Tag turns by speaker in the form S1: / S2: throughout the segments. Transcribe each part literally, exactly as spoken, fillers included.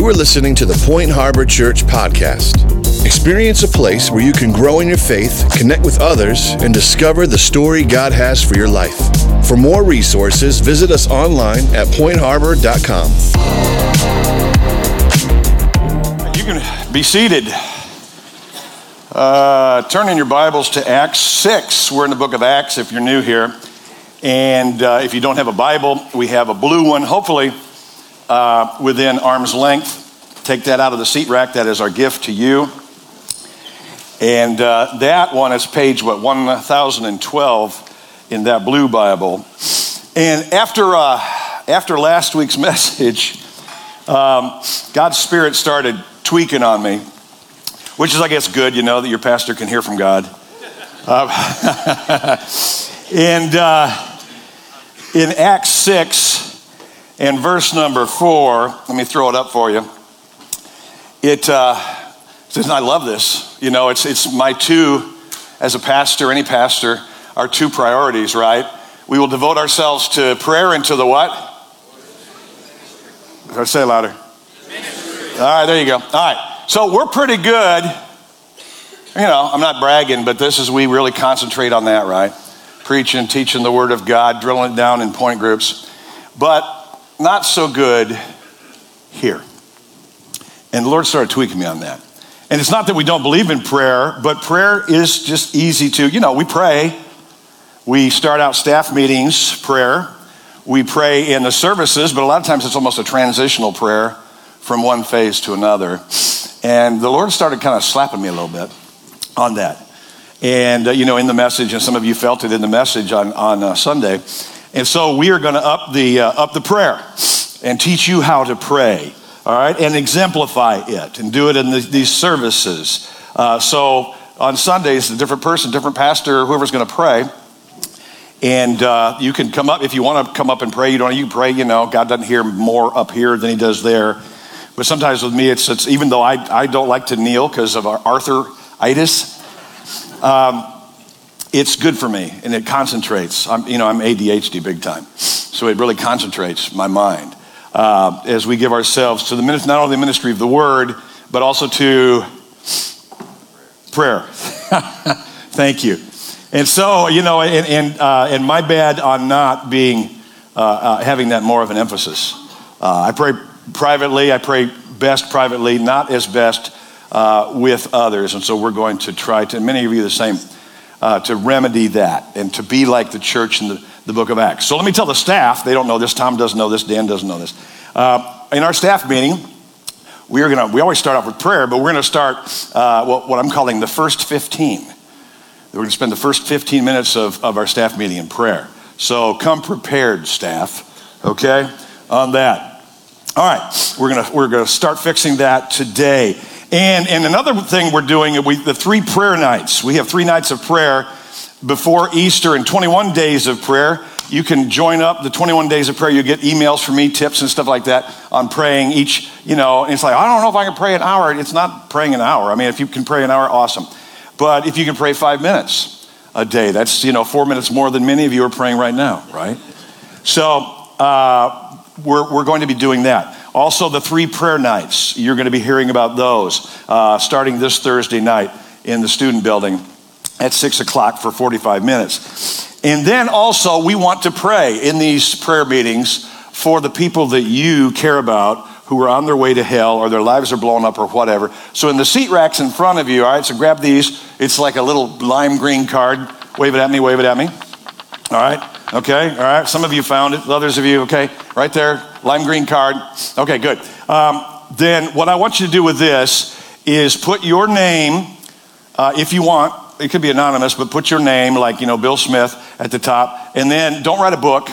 S1: You are listening to the Point Harbor Church podcast. Experience a place where you can grow in your faith, connect with others, and discover the story God has for your life. For more resources, visit us online at point harbor dot com.
S2: You can be seated. Uh, turn in your Bibles to Acts six. We're in the book of Acts if you're new here. And uh, if you don't have a Bible, we have a blue one, hopefully uh, within arm's length. Take that out of the seat rack. That is our gift to you. And uh, that one is page, what, one thousand twelve in that blue Bible. And after uh, after last week's message, um, God's Spirit started tweaking on me, which is, I guess, good, you know, that your pastor can hear from God. Uh, and uh, in Acts six and verse number four, let me throw it up for you. It uh, says, and I love this, you know, it's it's my two, as a pastor, any pastor, our two priorities, right? We will devote ourselves to prayer and to the what? Or say it louder. Ministry. All right, there you go. All right, so we're pretty good. You know, I'm not bragging, but this is, we really concentrate on that, right? Preaching, teaching the Word of God, drilling it down in point groups, but not so good here. And the Lord started tweaking me on that. And it's not that we don't believe in prayer, but prayer is just easy to, you know, we pray. We start out staff meetings, prayer. We pray in the services, but a lot of times it's almost a transitional prayer from one phase to another. And the Lord started kind of slapping me a little bit on that. And, uh, you know, in the message, and some of you felt it in the message on, on uh, Sunday. And so we are going to up the, uh, up the prayer and teach you how to pray. All right, and exemplify it and do it in the, these services. Uh, so on Sundays, a different person, different pastor, whoever's going to pray. And uh, you can come up, if you want to come up and pray, you don't, you can pray, you know, God doesn't hear more up here than he does there. But sometimes with me, it's, it's even though I, I don't like to kneel because of arthritis, um, it's good for me and it concentrates. I'm, you know, I'm A D H D big time. So it really concentrates my mind. Uh, as we give ourselves to the ministry, not only the ministry of the word, but also to prayer. Thank you. And so, you know, and and, uh, and my bad on not being uh, uh, having that more of an emphasis. Uh, I pray privately. I pray best privately, not as best uh, with others. And so we're going to try to, and many of you the same, uh, to remedy that and to be like the church in the the book of Acts. So let me tell the staff, they don't know this, Tom doesn't know this, Dan doesn't know this. Uh, in our staff meeting, we are gonna, we always start off with prayer, but we're gonna start uh, what, what I'm calling the first fifteen. We're gonna spend the first fifteen minutes of, of our staff meeting in prayer. So come prepared, staff, okay, on that. All right, we're gonna, we're gonna start fixing that today. And, and another thing we're doing, we, the three prayer nights. We have three nights of prayer before Easter and twenty-one days of prayer. You can join up the twenty-one days of prayer. You get emails from me, tips and stuff like that on praying each, you know, and it's like, I don't know if I can pray an hour. It's not praying an hour. I mean, if you can pray an hour, awesome. But if you can pray five minutes a day, that's, you know, four minutes more than many of you are praying right now, right? So uh, we're, we're going to be doing that. Also, the three prayer nights, you're going to be hearing about those uh, starting this Thursday night in the student building at six o'clock for forty-five minutes. And then also we want to pray in these prayer meetings for the people that you care about who are on their way to hell or their lives are blown up or whatever. So in the seat racks in front of you, all right, so grab these. It's like a little lime green card. Wave it at me, wave it at me. All right, okay, all right. Some of you found it, others of you, okay, right there, lime green card. Okay, good. Um, then what I want you to do with this is put your name, uh, if you want, it could be anonymous, but put your name, like, you know, Bill Smith at the top. And then don't write a book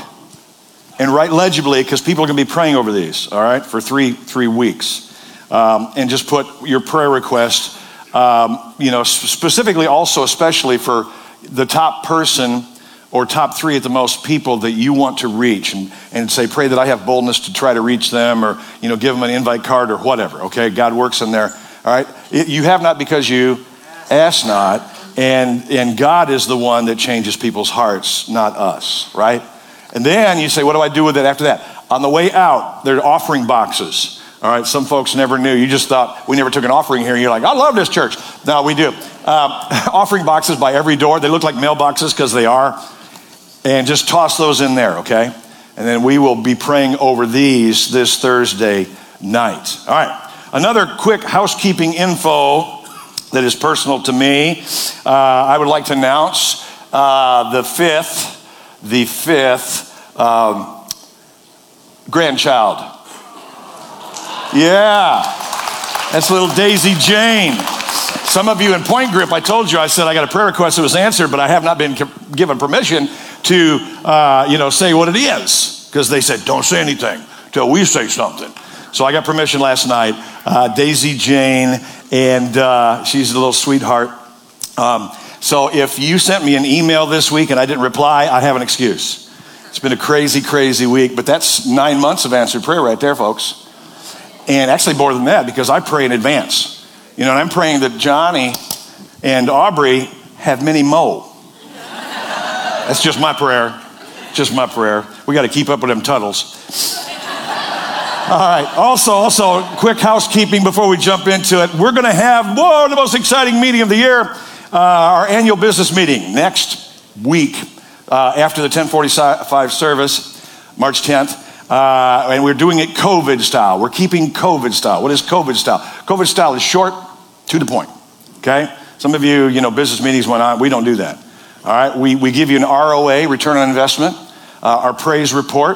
S2: and write legibly because people are going to be praying over these, all right, for three three weeks. Um, and just put your prayer request, um, you know, specifically also, especially for the top person or top three at the most people that you want to reach and, and say, pray that I have boldness to try to reach them or, you know, give them an invite card or whatever, okay? God works in there, all right? It, you have not because you ask not. And, and God is the one that changes people's hearts, not us, right? And then you say, what do I do with it after that? On the way out, there are offering boxes. All right, some folks never knew. You just thought we never took an offering here. You're like, I love this church. No, we do. Uh, offering boxes by every door. They look like mailboxes because they are. And just toss those in there, okay? And then we will be praying over these this Thursday night. All right, another quick housekeeping info that is personal to me. Uh, I would like to announce uh, the fifth, the fifth um, grandchild. Yeah, that's little Daisy Jane. Some of you in Point Grip, I told you, I said I got a prayer request that was answered, but I have not been given permission to, uh, you know, say what it is, because they said, don't say anything till we say something. So I got permission last night. Uh, Daisy Jane, and uh, she's a little sweetheart. Um, so if you sent me an email this week and I didn't reply, I have an excuse. It's been a crazy, crazy week, but that's nine months of answered prayer right there, folks. And actually more than that, because I pray in advance. You know, and I'm praying that Johnny and Aubrey have many mo. That's just my prayer. Just my prayer. We got to keep up with them Tuttles. All right. Also, also, quick housekeeping before we jump into it. We're going to have, whoa, the most exciting meeting of the year, uh, our annual business meeting next week uh, after the ten forty-five service, March tenth. Uh, and we're doing it COVID style. We're keeping COVID style. What is COVID style? COVID style is short, to the point, okay? Some of you, you know, business meetings went on. We don't do that, all right? We, we give you an R O A, return on investment, uh, our praise report,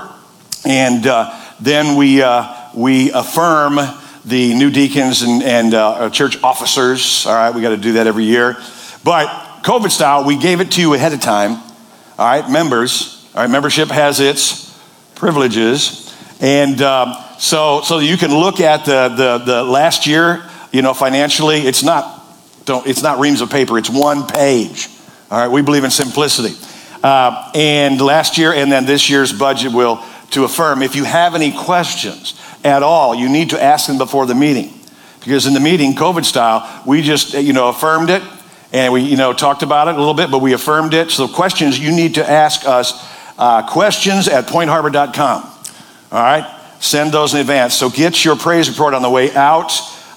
S2: and uh, then we uh, we affirm the new deacons and, and uh, church officers, all right? We got to do that every year. But COVID style, we gave it to you ahead of time, all right? Members, all right? Membership has its privileges, and um, so so you can look at the, the the last year, you know, financially. It's not don't it's not reams of paper. It's one page. All right, we believe in simplicity. Uh, and last year, and then this year's budget will to affirm. If you have any questions at all, you need to ask them before the meeting, because in the meeting, COVID style, we just you know affirmed it, and we you know talked about it a little bit, but we affirmed it. So questions you need to ask us. Uh, questions at point harbor dot com. All right, send those in advance. So get your praise report on the way out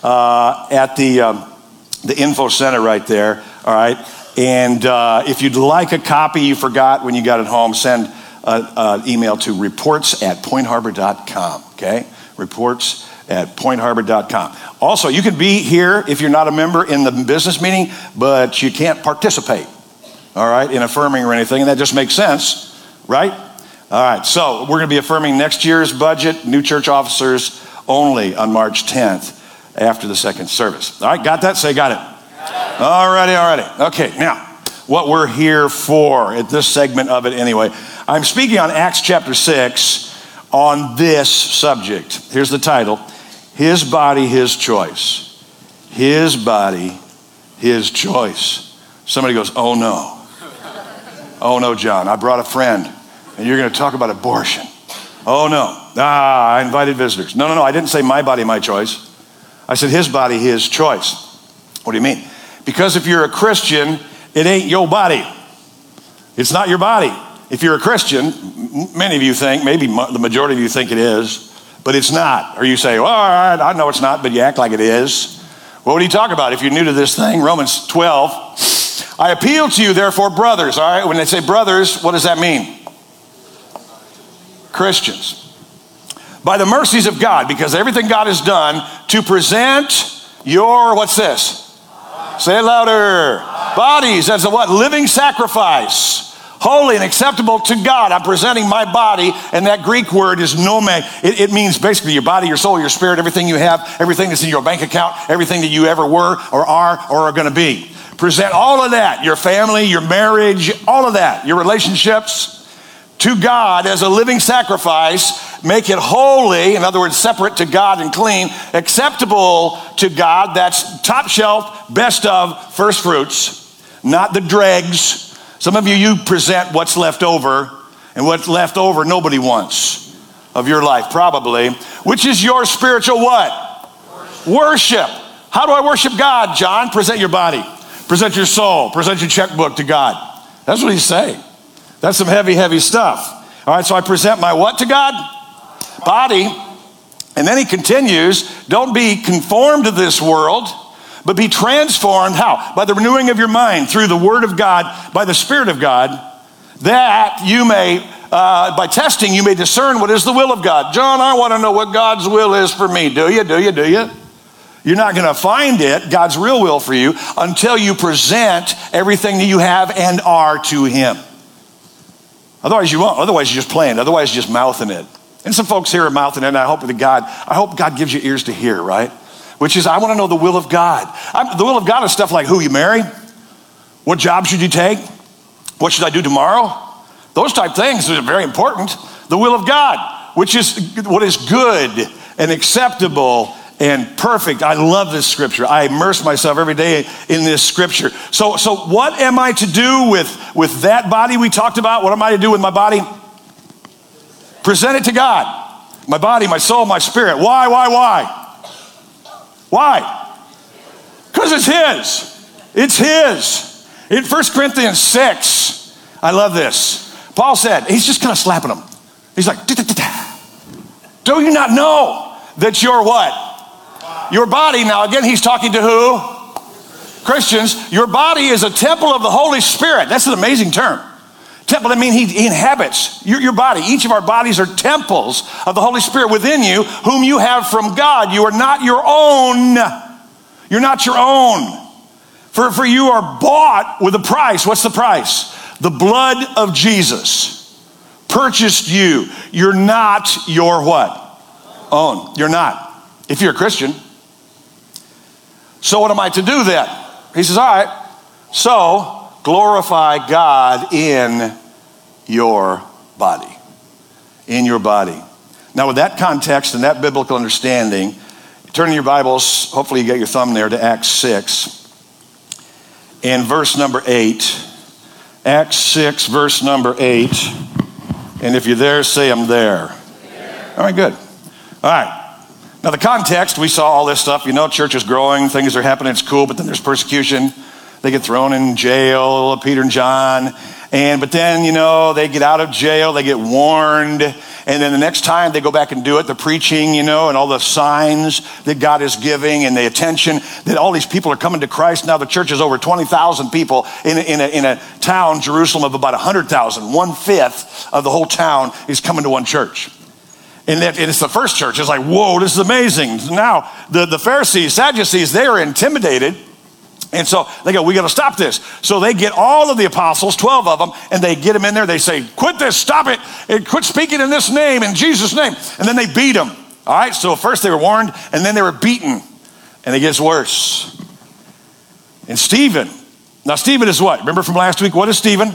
S2: uh, at the um, the info center right there. All right, and uh, if you'd like a copy you forgot when you got it home, send an email to reports at point harbor dot com. Okay, reports at point harbor dot com. Also, you can be here if you're not a member in the business meeting, but you can't participate. All right, in affirming or anything, and that just makes sense. Right? All right, so we're going to be affirming next year's budget, new church officers only on March tenth after the second service. All right, got that? Say got it. Got it. All righty, all righty. Okay, now, what we're here for at this segment of it anyway. I'm speaking on Acts chapter six on this subject. Here's the title, His Body, His Choice. His body, His choice. Somebody goes, oh no. Oh no, John, I brought a friend and you're going to talk about abortion. Oh no, ah, I invited visitors. No, no, no, I didn't say my body, my choice. I said his body, his choice. What do you mean? Because if you're a Christian, it ain't your body. It's not your body. If you're a Christian, many of you think, maybe the majority of you think it is, but it's not. Or you say, well, all right, I know it's not, but you act like it is. What would he talk about if you're new to this thing? Romans twelve. I appeal to you, therefore, brothers. All right, when they say brothers, what does that mean? Christians. By the mercies of God, because everything God has done to present your, what's this? Say it louder. Bodies as a what? Living sacrifice. Holy and acceptable to God. I'm presenting my body, and that Greek word is nome. It, it means basically your body, your soul, your spirit, everything you have, everything that's in your bank account, everything that you ever were or are or are going to be. Present all of that, your family, your marriage, all of that, your relationships to God as a living sacrifice. Make it holy, in other words, separate to God and clean, acceptable to God. That's top shelf, best of, first fruits, not the dregs. Some of you, you present what's left over, and what's left over nobody wants of your life, probably, which is your spiritual what? Worship. Worship. How do I worship God, John? Present your body. Present your soul. Present your checkbook to God. That's what he's saying. That's some heavy, heavy stuff. All right, so I present my what to God? Body. And then he continues, don't be conformed to this world, but be transformed, how? By the renewing of your mind through the word of God, by the Spirit of God, that you may, uh, by testing, you may discern what is the will of God. John, I want to know what God's will is for me. Do you, do you, do you? You're not going to find it, God's real will for you, until you present everything that you have and are to him. Otherwise you won't. Otherwise you're just playing. Otherwise you're just mouthing it. And some folks here are mouthing it, and I hope that God, I hope God gives you ears to hear, right? Which is, I want to know the will of God. I'm, the will of God is stuff like who you marry, what job should you take, what should I do tomorrow? Those type things are very important. The will of God, which is what is good and acceptable and perfect. I love this scripture. I immerse myself every day in this scripture. So, so what am I to do with, with that body we talked about? What am I to do with my body? Present it to God. My body, my soul, my spirit. Why, why, why? Why? Because it's his. It's his. In First Corinthians six, I love this. Paul said, he's just kind of slapping them. He's like, da-da-da-da. Do you not know that you're what? Your body, now again, he's talking to who? Christians. Your body is a temple of the Holy Spirit. That's an amazing term. Temple, I mean, he, he inhabits your, your body. Each of our bodies are temples of the Holy Spirit within you, whom you have from God. You are not your own. You're not your own. For, for you are bought with a price. What's the price? The blood of Jesus purchased you. You're not your what? Own. You're not. If you're a Christian. So what am I to do then? He says, all right, so glorify God in your body. In your body. Now with that context and that biblical understanding, turn in your Bibles, hopefully you get your thumb there, to Acts six. And verse number eight. Acts six, verse number eight. And if you're there, say I'm there. there. All right, good. All right. Now the context, we saw all this stuff. You know, church is growing, things are happening, it's cool, but then there's persecution. They get thrown in jail, Peter and John. And, but then, you know, they get out of jail, they get warned. And then the next time they go back and do it, the preaching, you know, and all the signs that God is giving and the attention that all these people are coming to Christ. Now the church is over twenty thousand people in a, in a, in a town, Jerusalem, of about one hundred thousand. One-fifth of the whole town is coming to one church. And it's the first church. It's like, whoa, this is amazing. Now, the, the Pharisees, Sadducees, they are intimidated. And so they go, we got to stop this. So they get all of the apostles, twelve of them, and they get them in there. They say, quit this, stop it, and quit speaking in this name, in Jesus' name. And then they beat them. All right, so first they were warned, and then they were beaten. And it gets worse. And Stephen, now Stephen is what? Remember from last week, what is Stephen?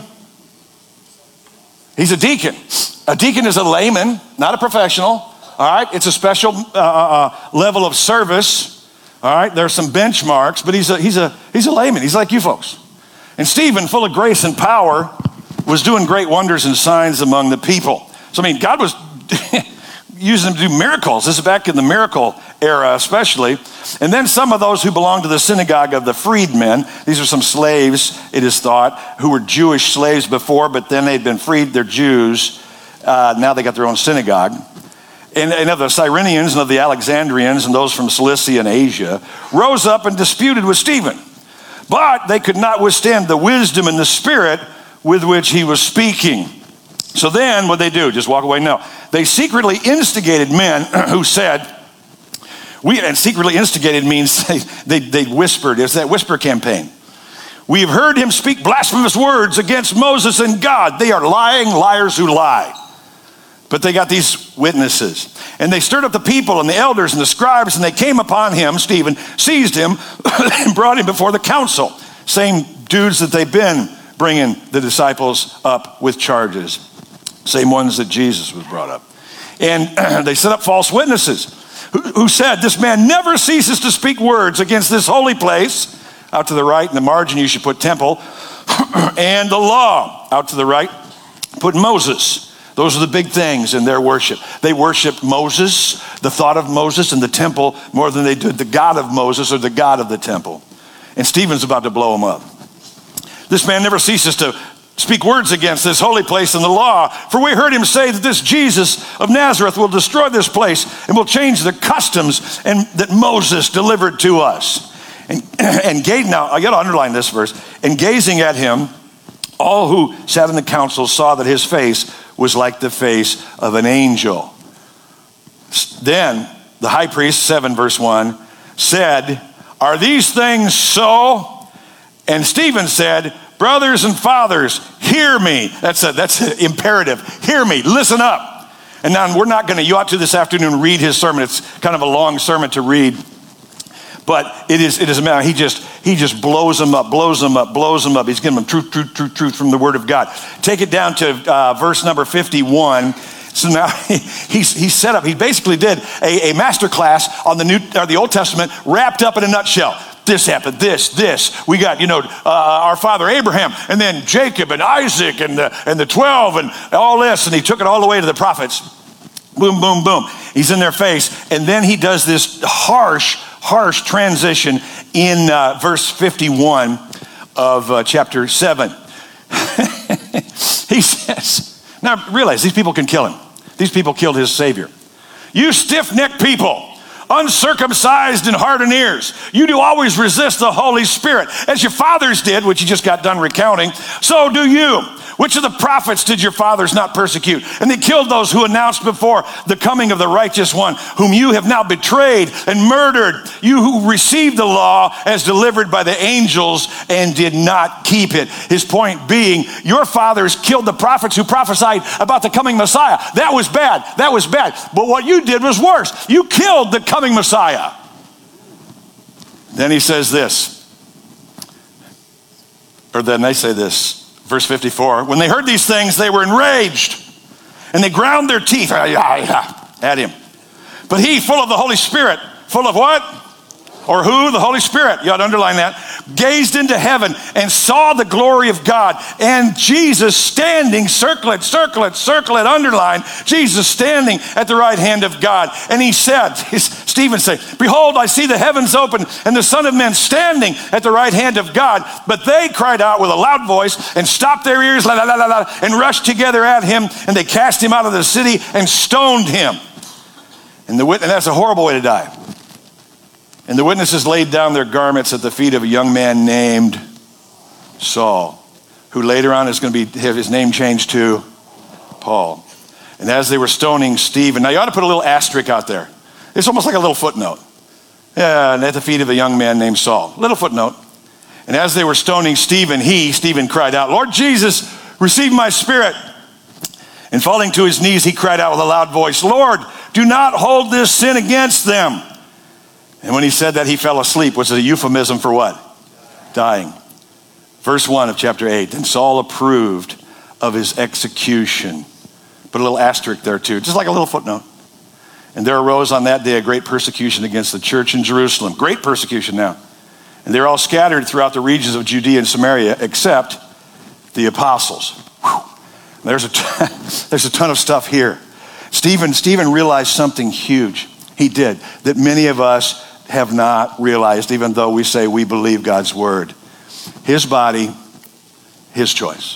S2: He's a deacon. A deacon is a layman, not a professional. All right, it's a special uh, uh, level of service. All right, there are some benchmarks, but he's a, he's a, he's a layman. He's like you folks. And Stephen, full of grace and power, was doing great wonders and signs among the people. So, I mean, God was using him to do miracles. This is back in the miracle era especially. And then some of those who belonged to the synagogue of the freedmen, these are some slaves, it is thought, who were Jewish slaves before, but then they'd been freed, they're Jews. Uh, now they got their own synagogue. And, and of the Cyrenians and of the Alexandrians and those from Cilicia and Asia rose up and disputed with Stephen. But they could not withstand the wisdom and the spirit with which he was speaking. So then what they do? Just walk away? No. They secretly instigated men who said, we, and secretly instigated means they, they, they whispered. It's that whisper campaign. We have heard him speak blasphemous words against Moses and God. They are lying liars who lie. But they got these witnesses. And they stirred up the people and the elders and the scribes, and they came upon him, Stephen, seized him, and brought him before the council. Same dudes that they've been bringing the disciples up with charges. Same ones that Jesus was brought up. And they set up false witnesses who, who said, this man never ceases to speak words against this holy place. Out to the right, in the margin, you should put temple. And the law. Out to the right, put Moses. Those are the big things in their worship. They worshiped Moses, the thought of Moses and the temple, more than they did the God of Moses or the God of the temple. And Stephen's about to blow them up. This man never ceases to speak words against this holy place and the law. For we heard him say that this Jesus of Nazareth will destroy this place and will change the customs and that Moses delivered to us. And, and gate, now, I got to underline this verse. And gazing at him, all who sat in the council saw that his face was like the face of an angel. Then the high priest, seven verse one, said, are these things so? And Stephen said, brothers and fathers, hear me. That's a, that's an imperative. Hear me, listen up. And now we're not gonna, you ought to this afternoon read his sermon. It's kind of a long sermon to read. But it is, it is a matter, he just, he just blows them up, blows them up, blows them up. He's giving them truth, truth, truth, truth from the word of God. Take it down to uh, verse number fifty-one. So now he, he's, he's set up, he basically did a, a master class on the New, or the Old Testament wrapped up in a nutshell. This happened, this, this. We got, you know, uh, our father Abraham, and then Jacob and Isaac and the, and the twelve and all this. And he took it all the way to the prophets. Boom, boom, boom. He's in their face. And then he does this harsh, harsh transition in uh, verse fifty-one of uh, chapter seven. He says, now realize these people can kill him. These people killed his Savior. You stiff-necked people, uncircumcised in heart and ears, you do always resist the Holy Spirit, as your fathers did, which you just got done recounting, so do you. Which of the prophets did your fathers not persecute? And they killed those who announced before the coming of the righteous one, whom you have now betrayed and murdered. You who received the law as delivered by the angels and did not keep it. His point being, your fathers killed the prophets who prophesied about the coming Messiah. That was bad. That was bad. But what you did was worse. You killed the coming Messiah. Then he says this, or then they say this. Verse fifty-four, when they heard these things, they were enraged, and they ground their teeth at him. But he, full of the Holy Spirit, full of what? Or who? The Holy Spirit. You ought to underline that. Gazed into heaven and saw the glory of God, and Jesus standing, circle it, circle it, circle it, underline, Jesus standing at the right hand of God. And he said, Stephen said, behold, I see the heavens open and the Son of Man standing at the right hand of God. But they cried out with a loud voice and stopped their ears, la, la, la, la, la, and rushed together at him, and they cast him out of the city and stoned him. And, the, and that's a horrible way to die. And the witnesses laid down their garments at the feet of a young man named Saul, who later on is going to be have his name changed to Paul. And as they were stoning Stephen, now you ought to put a little asterisk out there. It's almost like a little footnote. Yeah, and at the feet of a young man named Saul. Little footnote. And as they were stoning Stephen, he, Stephen, cried out, Lord Jesus, receive my spirit. And falling to his knees, he cried out with a loud voice, Lord, do not hold this sin against them. And when he said that, he fell asleep, which is a euphemism for what? Dying. Verse one of chapter eight, and Saul approved of his execution. Put a little asterisk there too, just like a little footnote. And there arose on that day a great persecution against the church in Jerusalem. Great persecution now. And they're all scattered throughout the regions of Judea and Samaria, except the apostles. Whew. There's a, ton, there's a ton of stuff here. Stephen, Stephen realized something huge. He did, that many of us have not realized, even though we say we believe God's word. His body, his choice.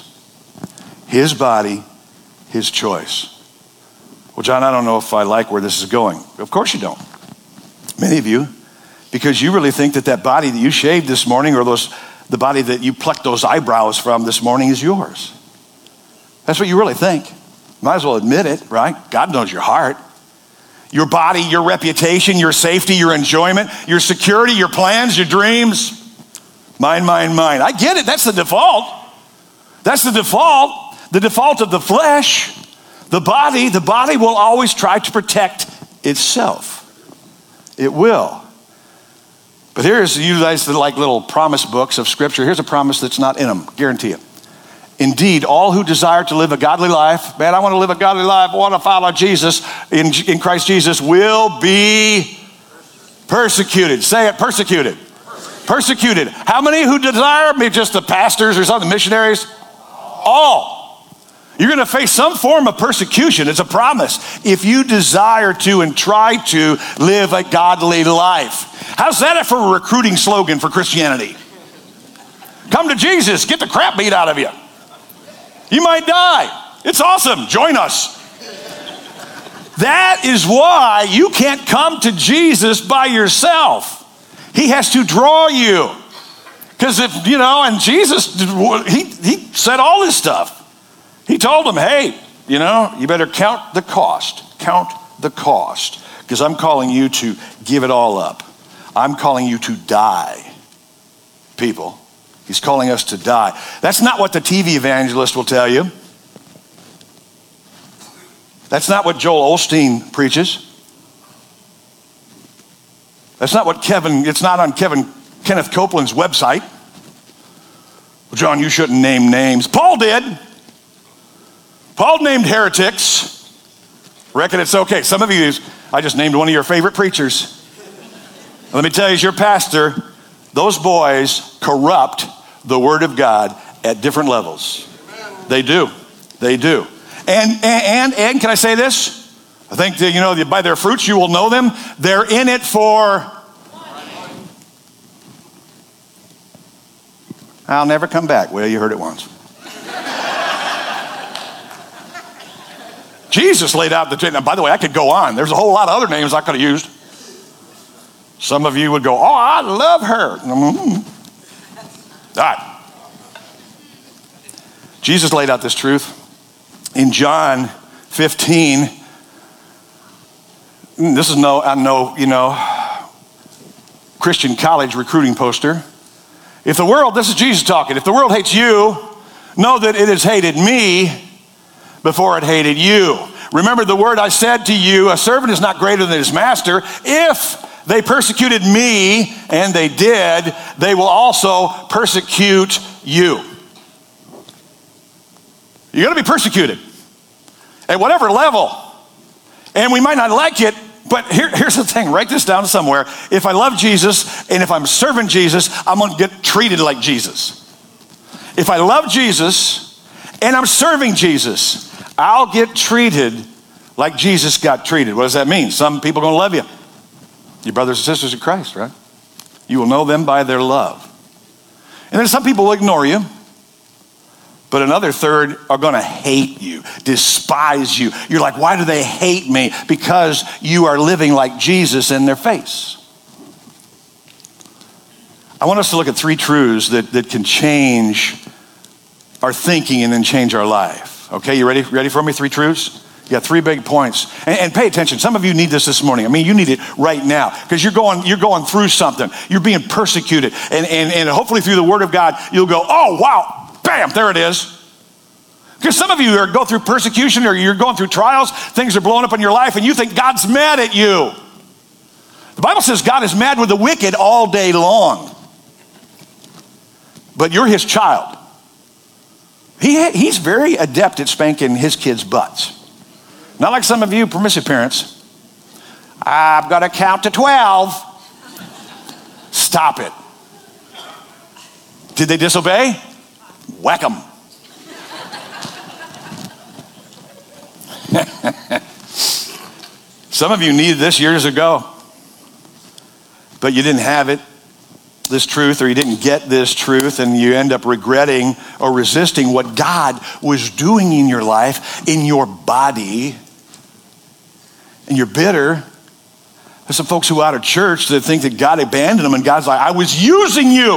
S2: His body, his choice. Well, John, I don't know if I like where this is going. Of course you don't. Many of you, because you really think that that body that you shaved this morning, or those the body that you plucked those eyebrows from this morning, is yours. That's what you really think. Might as well admit it, right? God knows your heart. Your body, your reputation, your safety, your enjoyment, your security, your plans, your dreams. Mine, mine, mine. I get it. That's the default. That's the default. The default of the flesh. The body, the body will always try to protect itself. It will. But here's, you guys that like little promise books of scripture. Here's a promise that's not in them. Guarantee it. Indeed, all who desire to live a godly life, man, I want to live a godly life, I want to follow Jesus in, in Christ Jesus, will be persecuted. Say it, persecuted. Persecuted. Persecuted. How many who desire? Maybe just the pastors or something, missionaries? All. You're going to face some form of persecution. It's a promise. If you desire to and try to live a godly life. How's that for a recruiting slogan for Christianity? Come to Jesus, get the crap beat out of you. You might die. It's awesome. Join us. That is why you can't come to Jesus by yourself. He has to draw you. Because if, you know, and Jesus, he, he said all this stuff. He told them, hey, you know, you better count the cost. Count the cost. Because I'm calling you to give it all up. I'm calling you to die, people. He's calling us to die. That's not what the T V evangelist will tell you. That's not what Joel Osteen preaches. That's not what Kevin, it's not on Kevin, Kenneth Copeland's website. Well, John, you shouldn't name names. Paul did. Paul named heretics. Reckon it's okay. Some of you, I just named one of your favorite preachers. Let me tell you, as your pastor, those boys corrupt the word of God at different levels. They do. They do. And, and, and, and can I say this? I think that, you know, by their fruits you will know them. They're in it for... I'll never come back. Well, you heard it once. Jesus laid out the... Now, by the way, I could go on. There's a whole lot of other names I could have used. Some of you would go, oh, I love her. Mm-hmm. All right. Jesus laid out this truth. In John fifteen, this is no, I know, you know, Christian college recruiting poster. If the world, this is Jesus talking, if the world hates you, know that it has hated me before it hated you. Remember the word I said to you, a servant is not greater than his master. If they persecuted me, and they did, they will also persecute you. You're going to be persecuted at whatever level. And we might not like it, but here, here's the thing. Write this down somewhere. If I love Jesus and if I'm serving Jesus, I'm going to get treated like Jesus. If I love Jesus and I'm serving Jesus, I'll get treated like Jesus got treated. What does that mean? Some people are going to love you. Your brothers and sisters in Christ, right? You will know them by their love. And then some people will ignore you. But another third are going to hate you, despise you. You're like, why do they hate me? Because you are living like Jesus in their face. I want us to look at three truths that, that can change our thinking and then change our life. Okay, you ready, ready for me? Three truths? You got three big points. And, and pay attention. Some of you need this this morning. I mean, you need it right now because you're going, you're going through something. You're being persecuted. And, and, and hopefully through the word of God, you'll go, oh, wow. Bam, there it is. Because some of you are going through persecution or you're going through trials, things are blowing up in your life and you think God's mad at you. The Bible says God is mad with the wicked all day long. But you're his child. He, he's very adept at spanking his kids' butts. Not like some of you permissive parents. I've got to count to twelve. Stop it. Did they disobey? Whack them. Some of you needed this years ago, but you didn't have it, this truth, or you didn't get this truth, and you end up regretting or resisting what God was doing in your life, in your body, and you're bitter. There's some folks who are out of church that think that God abandoned them, and God's like, I was using you.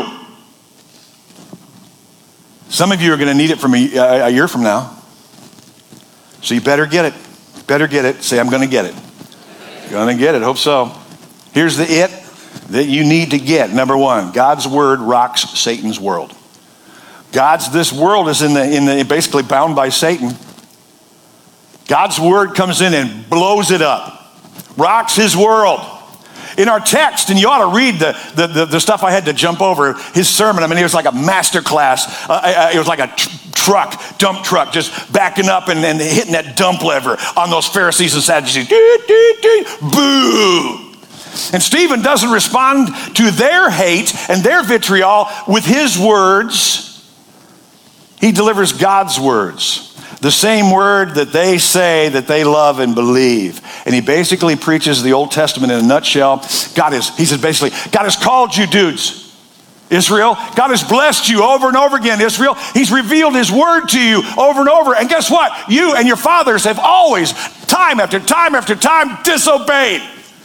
S2: Some of you are going to need it from a, a year from now. So you better get it. Better get it. Say, I'm going to get it. Going to get it. Hope so. Here's the it that you need to get. Number one, God's word rocks Satan's world. God's, this world is in the, in the basically bound by Satan. God's word comes in and blows it up. Rocks his world. In our text, and you ought to read the, the, the, the stuff I had to jump over, his sermon. I mean, it was like a master class. Uh, it was like a tr- truck, dump truck, just backing up and, and hitting that dump lever on those Pharisees and Sadducees. Doo, doo, doo, boo. And Stephen doesn't respond to their hate and their vitriol with his words. He delivers God's words. The same word that they say that they love and believe. And he basically preaches the Old Testament in a nutshell. God is, he says basically, God has called you dudes. Israel. God has blessed you over and over again, Israel. He's revealed his word to you over and over. And guess what? You and your fathers have always, time after time after time, disobeyed.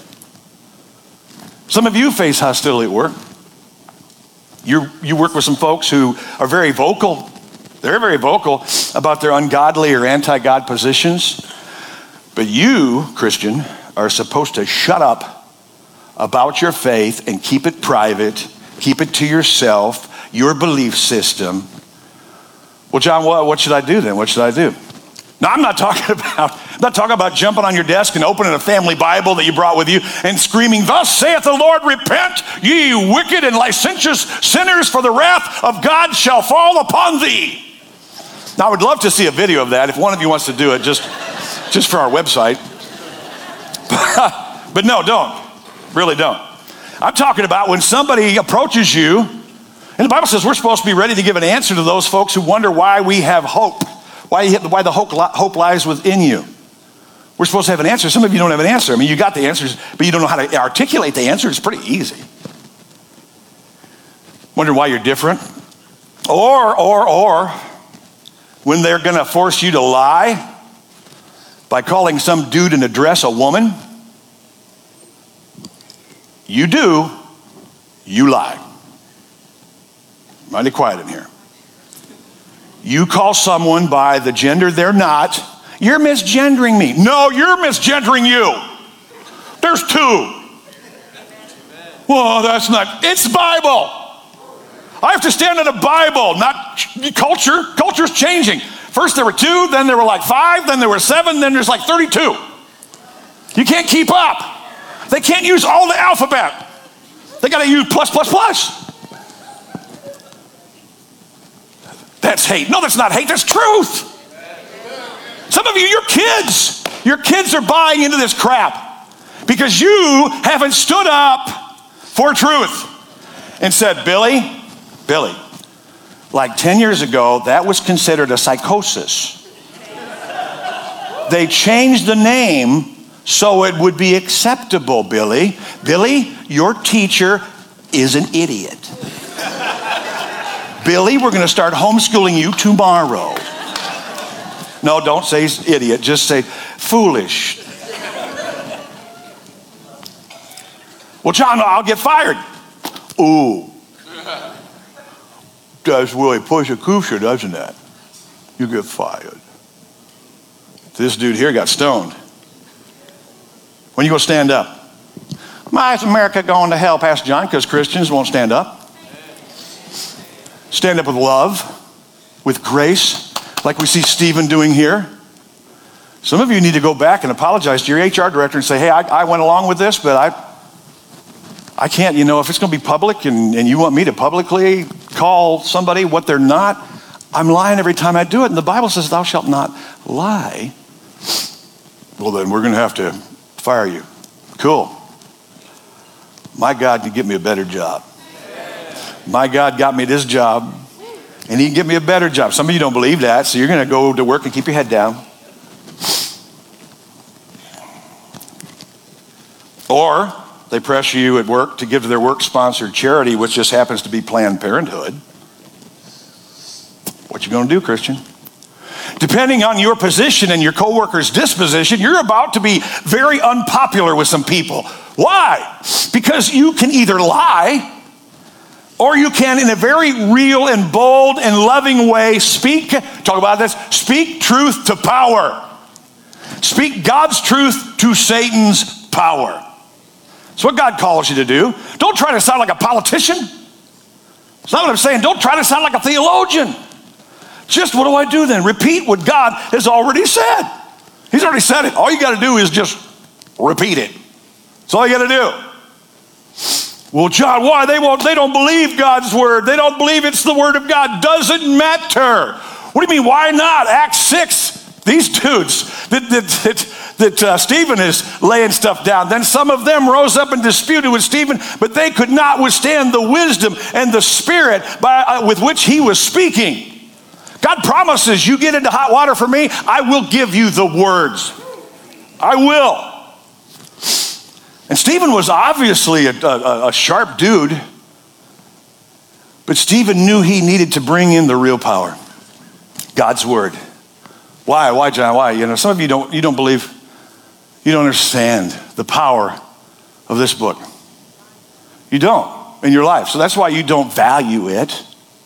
S2: Some of you face hostility at work. You, you work with some folks who are very vocal. They're very vocal about their ungodly or anti-God positions. But you, Christian, are supposed to shut up about your faith and keep it private. Keep it to yourself, your belief system. Well, John, what, what should I do then? What should I do? Now, I'm not talking about, I'm not talking about jumping on your desk and opening a family Bible that you brought with you and screaming, "Thus saith the Lord, repent, ye wicked and licentious sinners, for the wrath of God shall fall upon thee." Now, I would love to see a video of that if one of you wants to do it, just, just for our website. But no, don't. Really don't. I'm talking about when somebody approaches you, and the Bible says we're supposed to be ready to give an answer to those folks who wonder why we have hope, why, why the hope, hope lies within you. We're supposed to have an answer. Some of you don't have an answer. I mean, you got the answers, but you don't know how to articulate the answer. It's pretty easy. Wonder why you're different. Or, or, or, when they're going to force you to lie by calling some dude an address a woman. You do, you lie. Mighty quiet in here. You call someone by the gender they're not. You're misgendering me. No, you're misgendering you. There's two. Well, that's not, it's Bible. I have to stand on the Bible, not culture. Culture's changing. First there were two, then there were like five, then there were seven, then there's like thirty-two. You can't keep up. They can't use all the alphabet. They got to use plus, plus, plus. That's hate. No, that's not hate. That's truth. Some of you, your kids, your kids are buying into this crap because you haven't stood up for truth and said, Billy, Billy, like ten years ago, that was considered a psychosis. They changed the name so it would be acceptable, Billy. Billy, your teacher is an idiot. Billy, we're going to start homeschooling you tomorrow. No, don't say idiot. Just say foolish. Well, John, I'll get fired. Ooh. That's really persecution, doesn't it? You get fired. This dude here got stoned. When you go stand up? Why is America going to hell, Pastor John? Because Christians won't stand up. Stand up with love, with grace, like we see Stephen doing here. Some of you need to go back and apologize to your H R director and say, hey, I, I went along with this, but I I can't, you know, if it's going to be public and, and you want me to publicly call somebody what they're not, I'm lying every time I do it. And the Bible says, thou shalt not lie. Well, then we're going to have to fire you. Cool. My God can get me a better job. My God got me this job, and he can get me a better job. Some of you don't believe that, so you're going to go to work and keep your head down. Or they pressure you at work to give to their work-sponsored charity, which just happens to be Planned Parenthood. What you going to do, Christian? Depending on your position and your coworker's disposition, you're about to be very unpopular with some people. Why? Because you can either lie, or you can, in a very real and bold and loving way, speak, talk about this, speak truth to power. Speak God's truth to Satan's power. That's what God calls you to do. Don't try to sound like a politician. That's not what I'm saying. Don't try to sound like a theologian. Just what do I do then? Repeat what God has already said. He's already said it. All you got to do is just repeat it. That's all you got to do. Well, John, why? They won't, they don't believe God's word. They don't believe it's the word of God. Doesn't matter. What do you mean, why not? Acts six, these dudes that, that, that, that uh, Stephen is laying stuff down. Then some of them rose up and disputed with Stephen, but they could not withstand the wisdom and the spirit by, uh, with which he was speaking. God promises, you get into hot water for me, I will give you the words. I will. And Stephen was obviously a, a, a sharp dude. But Stephen knew he needed to bring in the real power, God's word. Why? Why, John? Why? You know, some of you don't, you don't believe, you don't understand the power of this book. You don't in your life. So that's why you don't value it.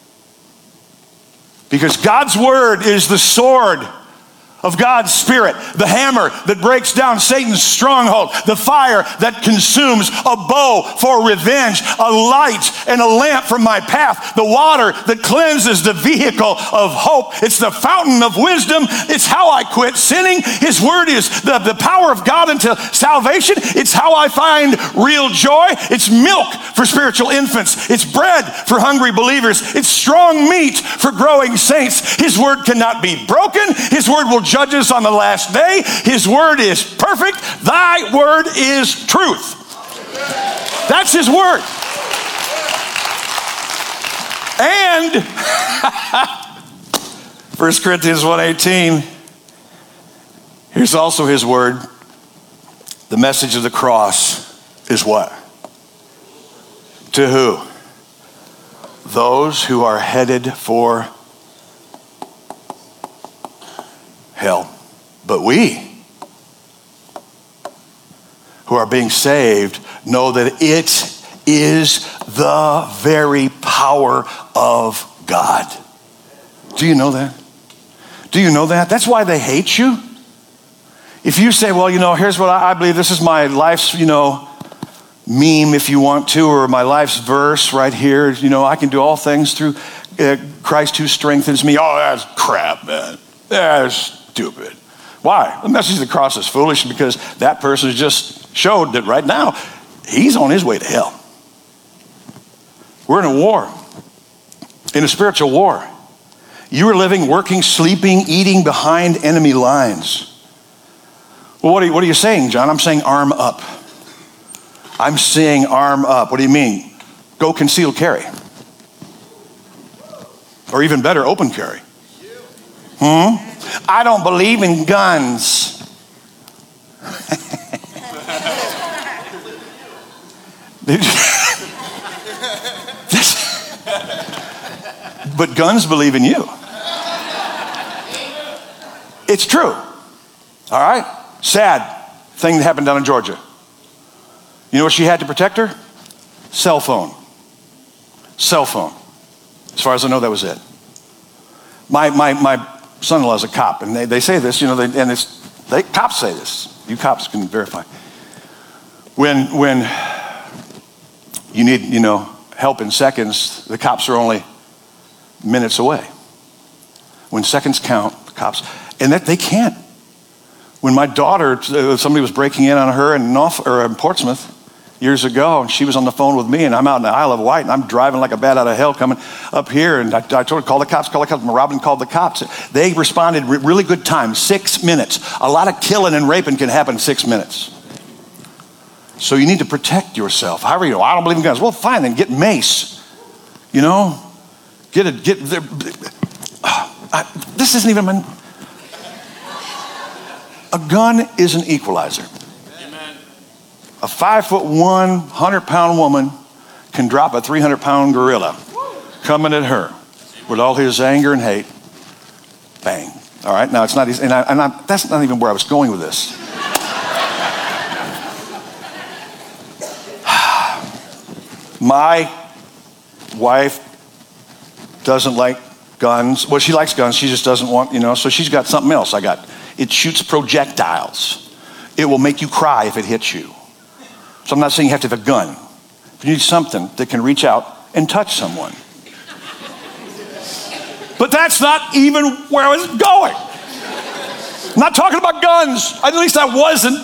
S2: Because God's word is the sword of God's Spirit, the hammer that breaks down Satan's stronghold, the fire that consumes, a bow for revenge, a light and a lamp for my path, the water that cleanses, the vehicle of hope. It's the fountain of wisdom. It's how I quit sinning. His word is the, the power of God unto salvation. It's how I find real joy. It's milk for spiritual infants. It's bread for hungry believers. It's strong meat for growing saints. His word cannot be broken. His word will judge us on the last day. His word is perfect. Thy word is truth. That's his word. And First Corinthians one eighteen, here's also his word. The message of the cross is what? To who? Those who are headed for hell. But we who are being saved know that it is the very power of God. Do you know that? Do you know that? That's why they hate you. If you say, well, you know, here's what I believe, this is my life's, you know, meme if you want to, or my life's verse right here, you know, I can do all things through uh, Christ who strengthens me. Oh, that's crap, man. That's stupid. Why? The message of the cross is foolish because that person just showed that right now he's on his way to hell. We're in a war, in a spiritual war. You are living, working, sleeping, eating behind enemy lines. Well, what are you, what are you saying, John? I'm saying arm up. I'm saying arm up. What do you mean? Go concealed carry. Or even better, open carry. Hmm? I don't believe in guns. But guns believe in you. It's true. All right? Sad thing that happened down in Georgia. You know what she had to protect her? Cell phone. Cell phone. As far as I know, that was it. My my my son-in-law is a cop, and they, they say this, you know, they, and it's they cops say this. You cops can verify. When when you need, you know, help in seconds, the cops are only minutes away. When seconds count, the cops, and that they can't. When my daughter, somebody was breaking in on her in North or in Portsmouth years ago, and she was on the phone with me, and I'm out in the Isle of Wight, and I'm driving like a bat out of hell coming up here, and I, I told her, call the cops, call the cops. And Robin called the cops. They responded re- really good time, six minutes. A lot of killing and raping can happen in six minutes. So you need to protect yourself. However, you know, I don't believe in guns. Well, fine, then get mace. You know, get it, get the. Uh, I, this isn't even my. A gun is an equalizer. Amen. A five foot one, hundred pound woman can drop a three hundred pound gorilla coming at her with all his anger and hate. Bang. All right. Now it's not easy, and, I, and I, that's not even where I was going with this. My wife doesn't like guns. Well, she likes guns. She just doesn't want, you know, so she's got something else I got. It shoots projectiles. It will make you cry if it hits you. So I'm not saying you have to have a gun. But you need something that can reach out and touch someone. But that's not even where I was going. I'm not talking about guns. At least I wasn't.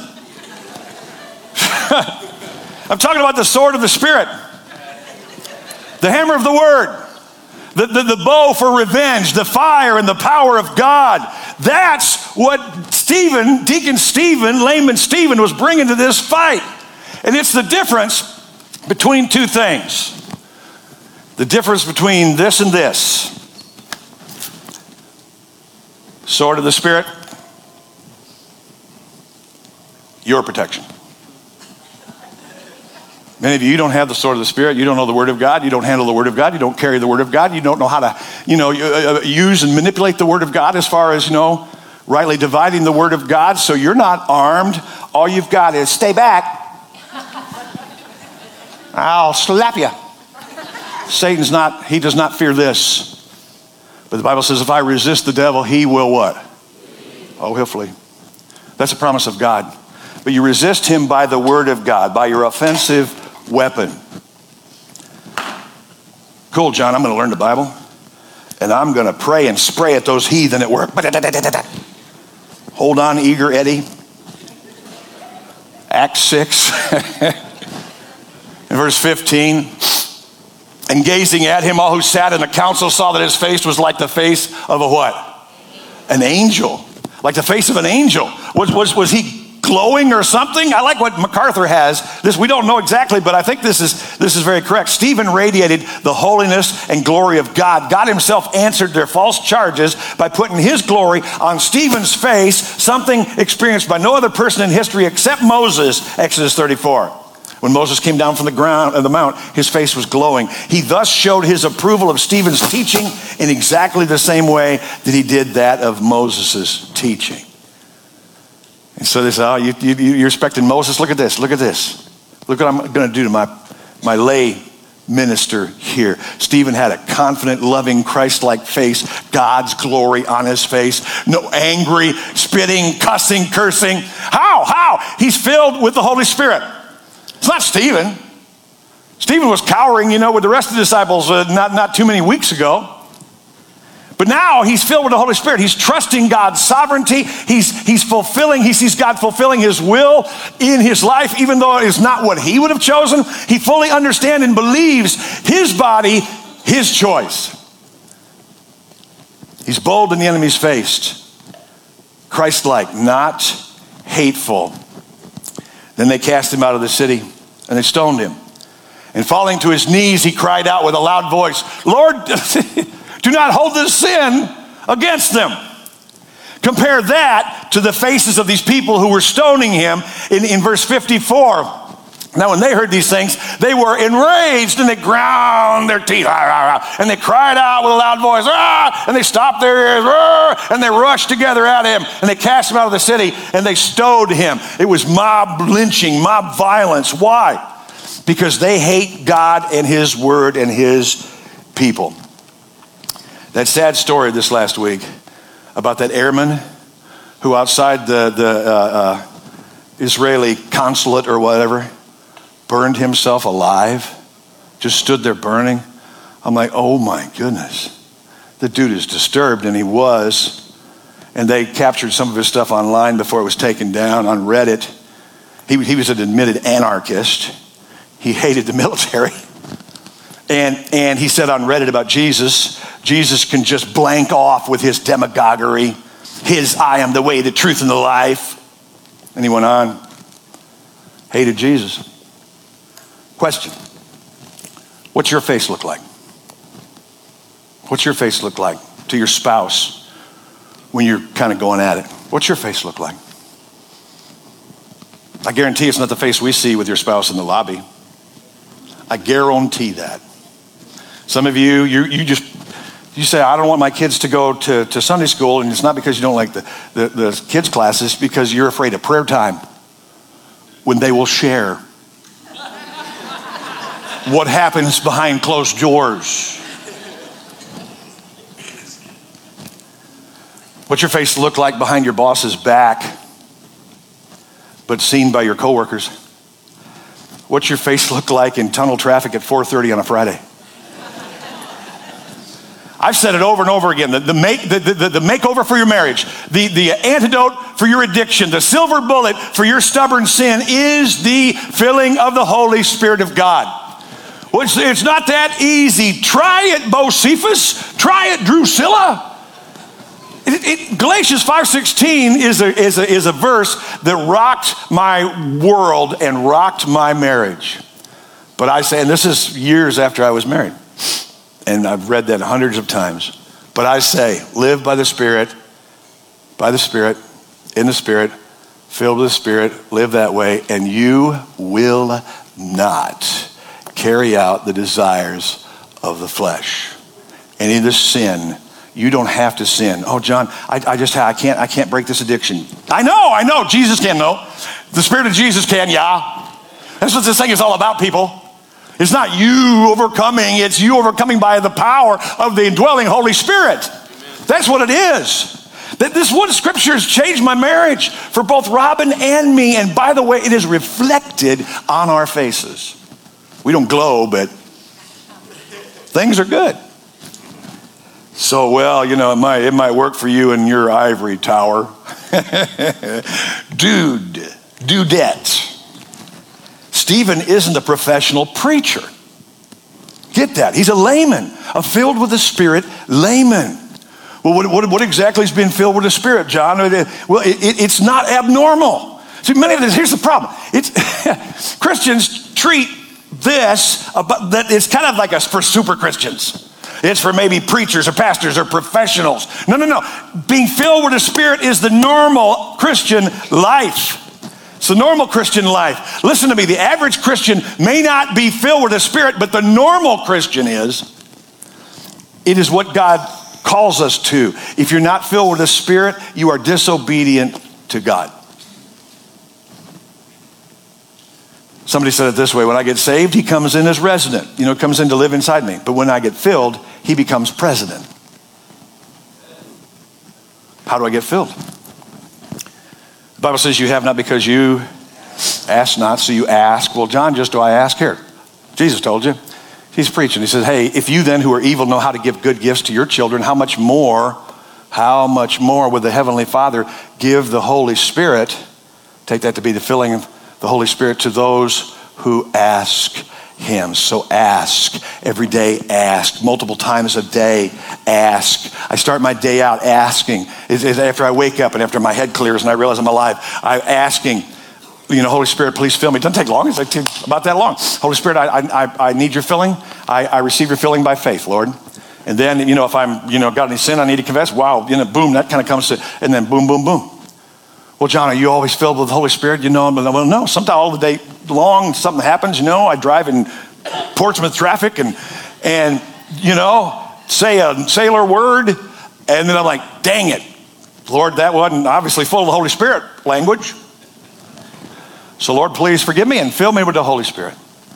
S2: I'm talking about the sword of the Spirit. The hammer of the word. The, the, the bow for revenge, the fire and the power of God. That's what Stephen, Deacon Stephen, Layman Stephen was bringing to this fight. And it's the difference between two things. The difference between this and this. Sword of the Spirit, your protection. Many of you, you don't have the sword of the Spirit. You don't know the Word of God. You don't handle the Word of God. You don't carry the Word of God. You don't know how to, you know, use and manipulate the Word of God as far as, you know, rightly dividing the Word of God. So you're not armed. All you've got is stay back. I'll slap you. Satan's not, he does not fear this. But the Bible says if I resist the devil, he will what? Oh, he'll flee. That's a promise of God. But you resist him by the Word of God, by your offensive weapon. Cool, John, I'm going to learn the Bible. And I'm going to pray and spray at those heathen at work. Hold on, eager Eddie. Acts six. In verse fifteen. And gazing at him, all who sat in the council saw that his face was like the face of a what? An angel. Like the face of an angel. Was, was, was he glowing or something? I like what MacArthur has. This we don't know exactly, but I think this is this is very correct. Stephen radiated the holiness and glory of God. God himself answered their false charges by putting his glory on Stephen's face, something experienced by no other person in history except Moses, Exodus thirty-four. When Moses came down from the ground of the mount, his face was glowing. He thus showed his approval of Stephen's teaching in exactly the same way that he did that of Moses' teaching. And so they say, oh, you, you, you're respecting Moses? Look at this, look at this. Look what I'm going to do to my, my lay minister here. Stephen had a confident, loving, Christ-like face, God's glory on his face. No angry, spitting, cussing, cursing. How? How? He's filled with the Holy Spirit. It's not Stephen. Stephen was cowering, you know, with the rest of the disciples uh, not, not too many weeks ago. But now he's filled with the Holy Spirit. He's trusting God's sovereignty. He's, he's fulfilling, he sees God fulfilling his will in his life, even though it is not what he would have chosen. He fully understands and believes his body, his choice. He's bold in the enemy's face. Christ-like, not hateful. Then they cast him out of the city and they stoned him. And falling to his knees, he cried out with a loud voice, Lord, do not hold this sin against them. Compare that to the faces of these people who were stoning him in, in verse fifty-four. Now, when they heard these things, they were enraged and they ground their teeth. And they cried out with a loud voice. And they stopped their ears. And they rushed together at him. And they cast him out of the city and they stoned him. It was mob lynching, mob violence. Why? Because they hate God and his word and his people. That sad story this last week about that airman who outside the, the uh, uh, Israeli consulate or whatever burned himself alive, just stood there burning. I'm like, oh my goodness. The dude is disturbed, and he was. And they captured some of his stuff online before it was taken down on Reddit. He, he was an admitted anarchist. He hated the military. And, and he said on Reddit about Jesus, Jesus can just blank off with his demagoguery. His, I am the way, the truth, and the life. And he went on. Hated Jesus. Question. What's your face look like? What's your face look like to your spouse when you're kind of going at it? What's your face look like? I guarantee it's not the face we see with your spouse in the lobby. I guarantee that. Some of you, you, you just, you say, I don't want my kids to go to, to Sunday school, and it's not because you don't like the, the, the kids' classes, because you're afraid of prayer time when they will share what happens behind closed doors. What's your face look like behind your boss's back, but seen by your coworkers? What's your face look like in tunnel traffic at four thirty on a Friday? I've said it over and over again. The, the, make, the, the, the makeover for your marriage, the, the antidote for your addiction, the silver bullet for your stubborn sin is the filling of the Holy Spirit of God. Well, it's, it's not that easy. Try it, Bocephus. Try it, Drusilla. It, it, Galatians five sixteen is a, is, a, is a verse that rocked my world and rocked my marriage. But I say, and this is years after I was married, and I've read that hundreds of times, but I say, live by the Spirit, by the Spirit, in the Spirit, filled with the Spirit, live that way, and you will not carry out the desires of the flesh. Any of the sin, you don't have to sin. Oh, John, I, I just I can't I can't break this addiction. I know, I know. Jesus can, no. The Spirit of Jesus can, yeah. That's what this thing is all about, people. It's not you overcoming, it's you overcoming by the power of the indwelling Holy Spirit. Amen. That's what it is. That this one scripture has changed my marriage for both Robin and me. And by the way, it is reflected on our faces. We don't glow, but things are good. So, well, you know, it might, it might work for you in your ivory tower. Dude, dudette. Stephen isn't a professional preacher. Get that. He's a layman, a filled with the Spirit layman. Well, what, what, what exactly is being filled with the Spirit, John? Well, it, it, it's not abnormal. See, many of this, here's the problem. It's Christians treat this, about, that it's kind of like a, for super Christians. It's for maybe preachers or pastors or professionals. No, no, no. Being filled with the Spirit is the normal Christian life. It's the normal Christian life. Listen to me. The average Christian may not be filled with the Spirit, but the normal Christian is. It is what God calls us to. If you're not filled with the Spirit, you are disobedient to God. Somebody said it this way: when I get saved, he comes in as resident, you know, comes in to live inside me. But when I get filled, he becomes president. How do I get filled? The Bible says you have not because you ask not, so you ask. Well, John, just do I ask here? Jesus told you. He's preaching. He says, hey, if you then who are evil know how to give good gifts to your children, how much more, how much more would the Heavenly Father give the Holy Spirit, take that to be the filling of the Holy Spirit, to those who ask him. So ask every day, ask multiple times a day, ask. I start my day out asking. It's after I wake up and after my head clears and I realize I'm alive, I'm asking, you know, Holy Spirit, please fill me. It doesn't take long. It's like about that long. Holy Spirit, I I, I need your filling. I, I receive your filling by faith, Lord. And then, you know, if I'm, you know, got any sin I need to confess, wow, you know, boom, that kind of comes to, and then boom, boom, boom. Well, John, are you always filled with the Holy Spirit? You know, well, no, sometimes all the day long something happens. You know, I drive in Portsmouth traffic and, and you know, say a sailor word, and then I'm like, dang it, Lord, that wasn't obviously full of the Holy Spirit language. So, Lord, please forgive me and fill me with the Holy Spirit.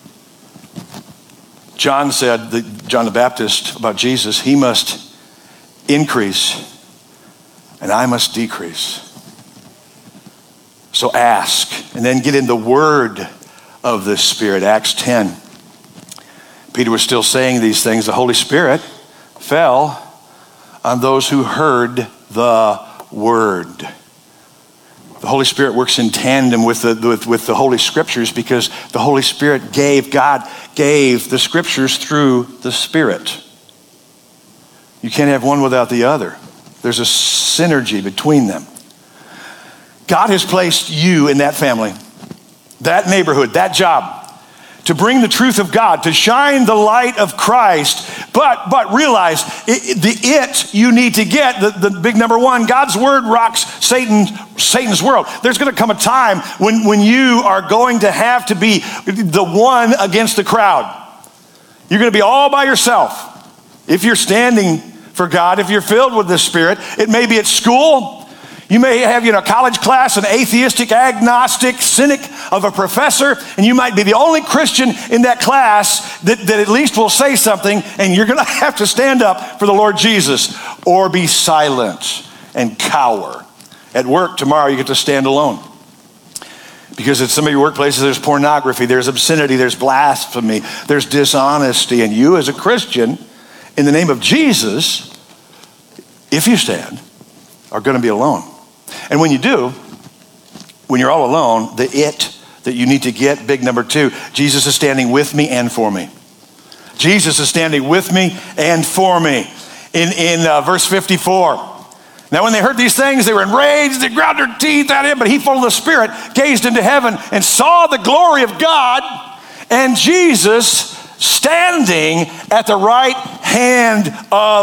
S2: John said, the, John the Baptist, about Jesus, he must increase and I must decrease. So ask, and then get in the word of the Spirit. Acts ten. Peter was still saying these things. The Holy Spirit fell on those who heard the word. The Holy Spirit works in tandem with the, with, with the Holy Scriptures, because the Holy Spirit gave, God gave the Scriptures through the Spirit. You can't have one without the other. There's a synergy between them. God has placed you in that family, that neighborhood, that job, to bring the truth of God, to shine the light of Christ. But but realize it, the it you need to get, the, the big number one, God's word rocks Satan, Satan's world. There's going to come a time when, when you are going to have to be the one against the crowd. You're going to be all by yourself. If you're standing for God, if you're filled with the Spirit, it may be at school. You may have, you know, a college class, an atheistic, agnostic, cynic of a professor, and you might be the only Christian in that class that, that at least will say something, and you're going to have to stand up for the Lord Jesus or be silent and cower. At work tomorrow, you get to stand alone. Because at some of your workplaces, there's pornography, there's obscenity, there's blasphemy, there's dishonesty, and you as a Christian, in the name of Jesus, if you stand, are going to be alone. And when you do, when you're all alone, the it that you need to get, big number two, Jesus is standing with me and for me. Jesus is standing with me and for me. In, in uh, verse fifty-four. Now when they heard these things, they were enraged, they ground their teeth at him, but he, full of the Spirit, gazed into heaven and saw the glory of God and Jesus standing at the right hand of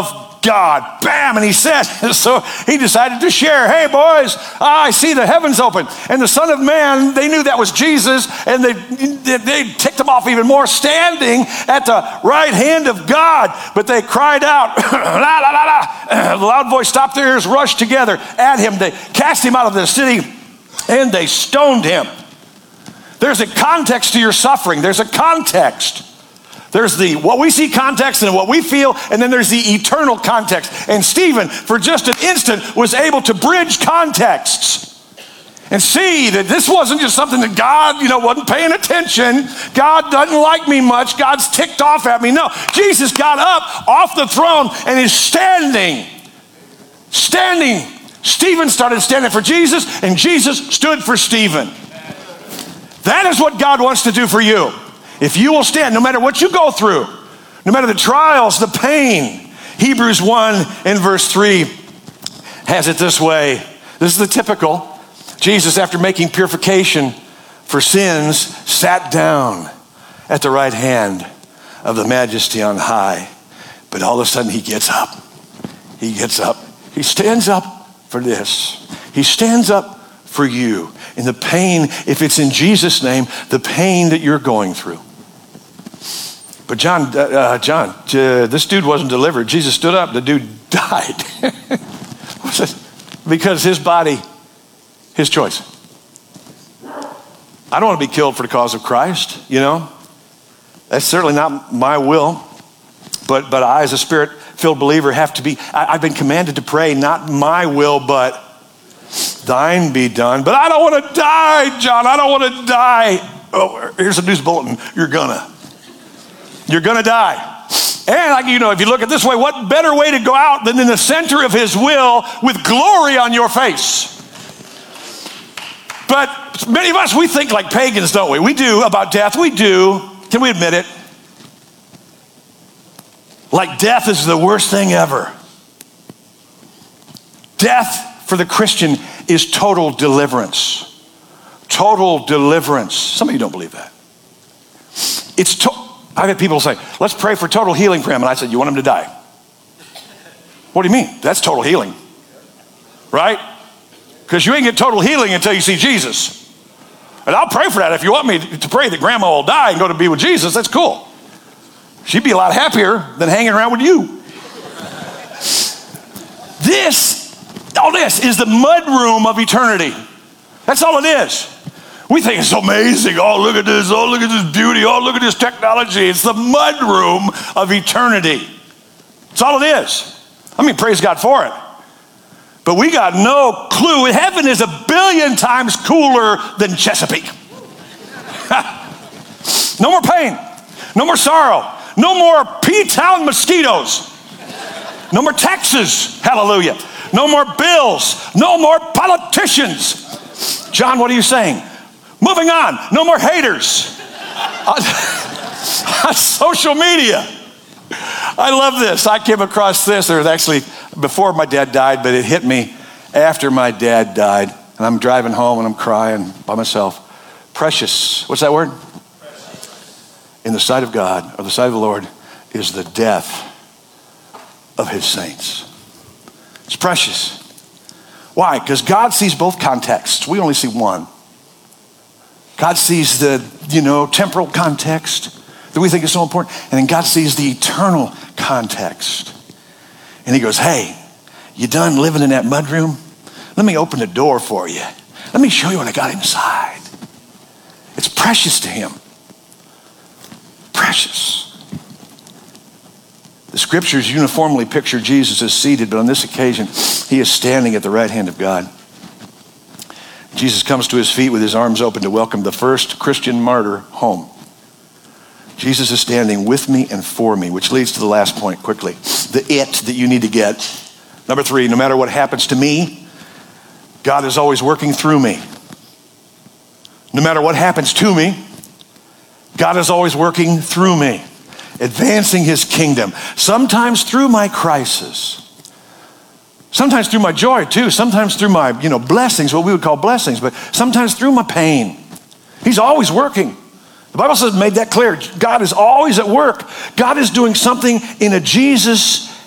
S2: God. Bam, and he said, so he decided to share. Hey, boys, I see the heavens open. And the Son of Man, they knew that was Jesus, and they, they ticked him off even more, standing at the right hand of God. But they cried out, la, la, la, la. The loud voice stopped their ears, rushed together at him. They cast him out of the city, and they stoned him. There's a context to your suffering. There's a context. There's the what we see context and what we feel, and then there's the eternal context. And Stephen, for just an instant, was able to bridge contexts and see that this wasn't just something that God, you know, wasn't paying attention. God doesn't like me much. God's ticked off at me. No, Jesus got up off the throne and is standing. Standing. Stephen started standing for Jesus, and Jesus stood for Stephen. That is what God wants to do for you. If you will stand, no matter what you go through, no matter the trials, the pain. Hebrews one and verse three has it this way. This is the typical. Jesus, after making purification for sins, sat down at the right hand of the Majesty on high. But all of a sudden he gets up. He gets up. He stands up for this. He stands up for you. In the pain, if it's in Jesus' name, the pain that you're going through. But John, uh, John, uh, this dude wasn't delivered. Jesus stood up, the dude died. Because his body, his choice. I don't want to be killed for the cause of Christ, you know. That's certainly not my will. But but I, as a spirit-filled believer, have to be, I, I've been commanded to pray, not my will, but thine be done. But I don't want to die, John. I don't want to die. Oh, here's a news bulletin. You're gonna. You're gonna die. And like you know, if you look at it this way, what better way to go out than in the center of his will with glory on your face? But many of us, we think like pagans, don't we? We do about death. We do. Can we admit it? Like death is the worst thing ever. Death for the Christian is total deliverance. Total deliverance. Some of you don't believe that. It's to- I've had people say, let's pray for total healing for him. And I said, you want him to die? What do you mean? That's total healing. Right? Because you ain't get total healing until you see Jesus. And I'll pray for that. If you want me to pray that grandma will die and go to be with Jesus, that's cool. She'd be a lot happier than hanging around with you. This, all this is the mudroom of eternity. That's all it is. We think it's so amazing. Oh, look at this. Oh, look at this beauty. Oh, look at this technology. It's the mudroom of eternity. That's all it is. I mean, praise God for it. But we got no clue. Heaven is a billion times cooler than Chesapeake. No more pain. No more sorrow. No more P-Town mosquitoes. No more taxes. Hallelujah. No more bills. No more politicians. John, what are you saying? Moving on. No more haters. on, on social media. I love this. I came across this. There was actually before my dad died, but it hit me after my dad died. And I'm driving home and I'm crying by myself. Precious. What's that word? Precious. In the sight of God, or the sight of the Lord, is the death of his saints. It's precious. Why? Because God sees both contexts. We only see one. God sees the, you know, temporal context that we think is so important. And then God sees the eternal context. And he goes, hey, you done living in that mudroom? Let me open the door for you. Let me show you what I got inside. It's precious to him. Precious. The scriptures uniformly picture Jesus as seated, but on this occasion, he is standing at the right hand of God. Jesus comes to his feet with his arms open to welcome the first Christian martyr home. Jesus is standing with me and for me, which leads to the last point quickly. The it that you need to get. Number three, no matter what happens to me, God is always working through me. No matter what happens to me, God is always working through me, advancing his kingdom, sometimes through my crisis. Sometimes through my joy too, sometimes through my, you know, blessings, what we would call blessings, but sometimes through my pain. He's always working. The Bible says, made that clear. God is always at work. God is doing something in a Jesus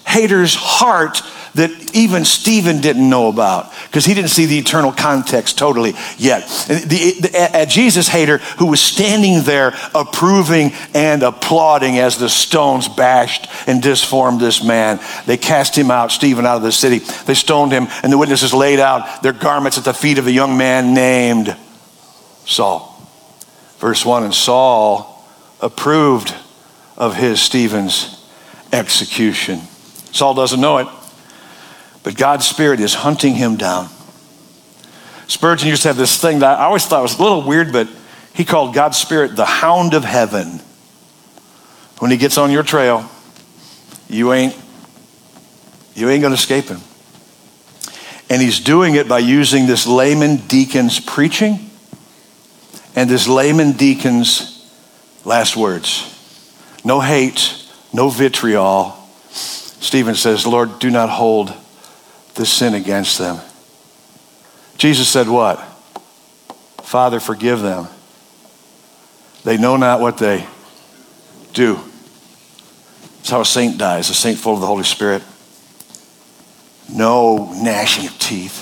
S2: hater's heart that even Stephen didn't know about because he didn't see the eternal context totally yet. The, the, a Jesus hater who was standing there approving and applauding as the stones bashed and disformed this man. They cast him out, Stephen, out of the city. They stoned him, and the witnesses laid out their garments at the feet of a young man named Saul. Verse one, and Saul approved of his, Stephen's, execution. Saul doesn't know it, but God's Spirit is hunting him down. Spurgeon used to have this thing that I always thought was a little weird, but he called God's Spirit the hound of heaven. When he gets on your trail, you ain't, you ain't gonna escape him. And he's doing it by using this layman deacon's preaching and this layman deacon's last words. No hate, no vitriol. Stephen says, Lord, do not hold this sin against them. Jesus said what? Father, forgive them. They know not what they do. That's how a saint dies, a saint full of the Holy Spirit. No gnashing of teeth.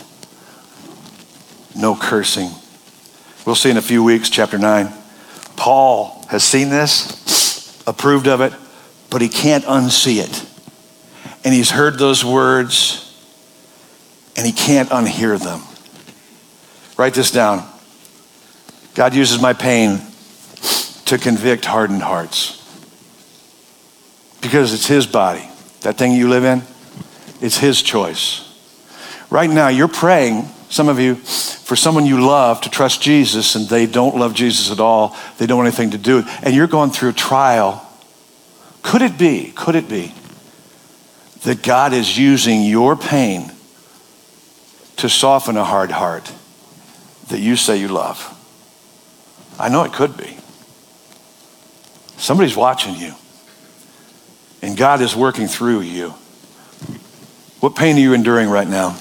S2: No cursing. We'll see in a few weeks, chapter nine. Paul has seen this, approved of it, but he can't unsee it. And he's heard those words, and he can't unhear them. Write this down. God uses my pain to convict hardened hearts. Because it's his body. That thing you live in, it's his choice. Right now, you're praying, some of you, for someone you love to trust Jesus, and they don't love Jesus at all. They don't want anything to do with it. And you're going through a trial. Could it be, could it be that God is using your pain to soften a hard heart that you say you love? I know it could be. Somebody's watching you, and God is working through you. What pain are you enduring right now?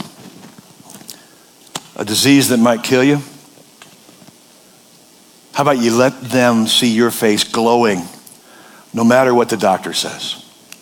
S2: A disease that might kill you? How about you let them see your face glowing no matter what the doctor says?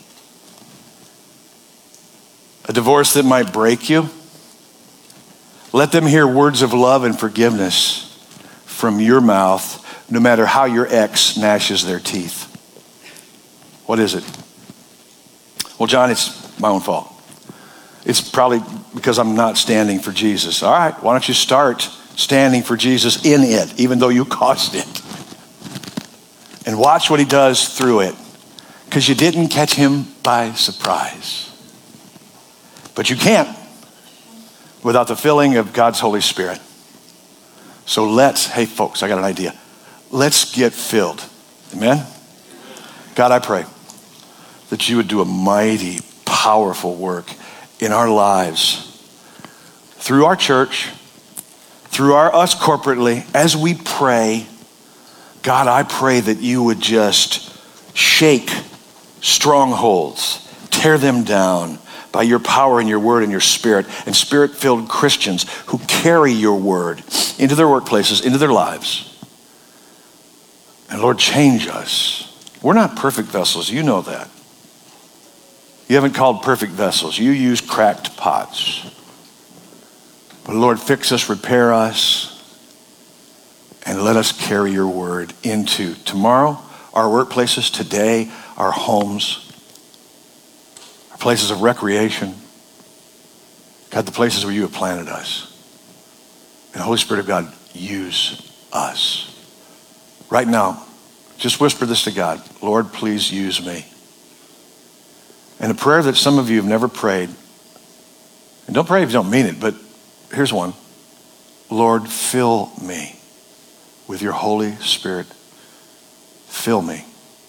S2: A divorce that might break you? Let them hear words of love and forgiveness from your mouth, no matter how your ex gnashes their teeth. What is it? Well, John, it's my own fault. It's probably because I'm not standing for Jesus. All right, why don't you start standing for Jesus in it, even though you caused it? And watch what he does through it, because you didn't catch him by surprise. But you can't without the filling of God's Holy Spirit. So let's, hey folks, I got an idea. Let's get filled. Amen? God, I pray that you would do a mighty, powerful work in our lives through our church, through our us corporately, as we pray. God, I pray that you would just shake strongholds, tear them down by your power and your word and your spirit, and spirit-filled Christians who carry your word into their workplaces, into their lives. And Lord, change us. We're not perfect vessels, you know that. You haven't called perfect vessels. You use cracked pots. But Lord, fix us, repair us, and let us carry your word into tomorrow, our workplaces, today, our homes, our places of recreation. God, the places where you have planted us. And Holy Spirit of God, use us. Right now, just whisper this to God. Lord, please use me. And a prayer that some of you have never prayed, and don't pray if you don't mean it, but here's one. Lord, fill me with your Holy Spirit. Fill me.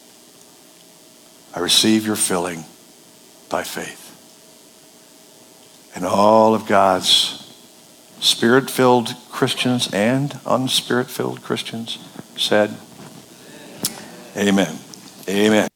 S2: I receive your filling by faith. And all of God's Spirit-filled Christians and unspirit-filled Christians said, amen. Amen.